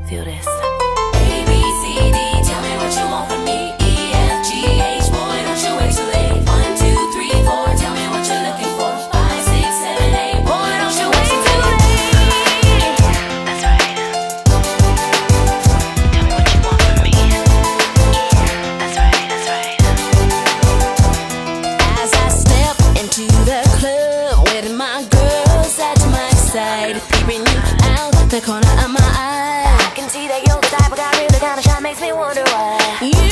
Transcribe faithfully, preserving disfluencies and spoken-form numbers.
Feel this. A, B, C, D, tell me what you want from me. E, F, G, H, boy, don't you wait too late. One, two, three, four, tell me what you're looking for. Five, six, seven, eight, boy, don't you wait too late. That's right. Tell me what you want from me. Yeah, that's right, that's right. As I step into the club with my girls at my side, peeping you out the corner of my eye, I can see that you're the type of guy really kinda shy, makes me wonder why. you